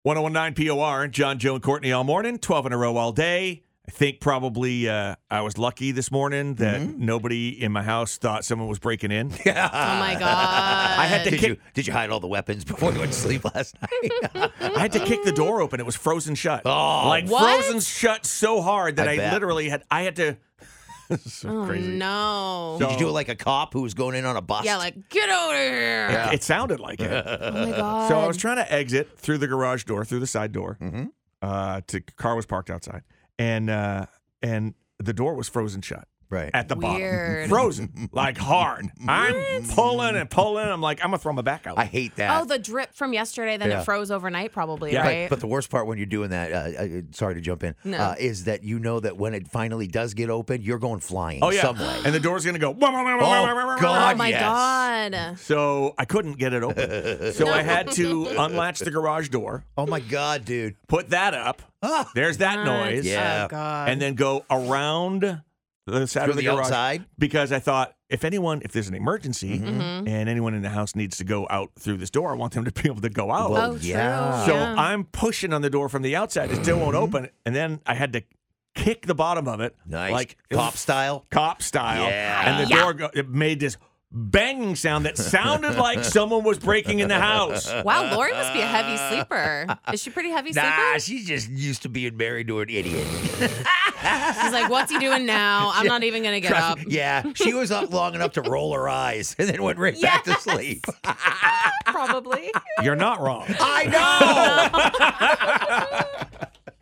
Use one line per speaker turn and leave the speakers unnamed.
1019 POR, John, Joe, and Courtney all morning, 12 in a row all day. I think probably I was lucky this morning that nobody in my house thought someone was breaking in.
Oh, my God.
I had to
Did you hide all the weapons before you went to sleep last night?
I had to kick the door open. It was frozen shut.
Oh,
what?
Frozen shut so hard that
I
I
bet.
literally had to. So crazy.
No.
So-
Did you do it like a cop who was going in on a bus?
Yeah, like, get over here.
Yeah.
It sounded like it.
Oh, my God.
So I was trying to exit through the garage door, through the side door. Car was parked outside, and the door was frozen shut.
Right.
At the
Weird.
bottom. Frozen. Like hard. I'm pulling and pulling. I'm like, I'm going to throw my back out.
I hate that.
Oh, the drip from yesterday, then
Yeah.
it froze overnight probably,
Yeah.
right?
But the worst part when you're doing that, sorry to jump in,
No.
is that you know that when it finally does get open, you're going flying
Oh, yeah.
some way.
And the door's going to go.
Oh, God.
Oh, my
yes.
God.
So I couldn't get it open. So I had to unlatch the garage door,
Oh, my God, dude.
put that up.
Ah.
There's that noise.
Yeah.
Oh, God.
And then go around the side
Through
of the
the
garage.
outside?
Because I thought, if there's an emergency and anyone in the house needs to go out through this door, I want them to be able to go out.
Well,
Oh, true.
yeah.
So
Yeah.
I'm pushing on the door from the outside. It still won't open. And then I had to kick the bottom of it.
Nice.
Like
Cop style?
Cop style.
Yeah.
And the door it made this banging sound that sounded like someone was breaking in the house.
Wow, Lori must be a heavy sleeper. Is she pretty heavy
Nah,
sleeper?
she's just used to being married to an idiot.
She's like, what's he doing now? I'm not even going to get up.
Yeah, she was up long enough to roll her eyes and then went right back to sleep.
Probably.
You're not wrong.
I know.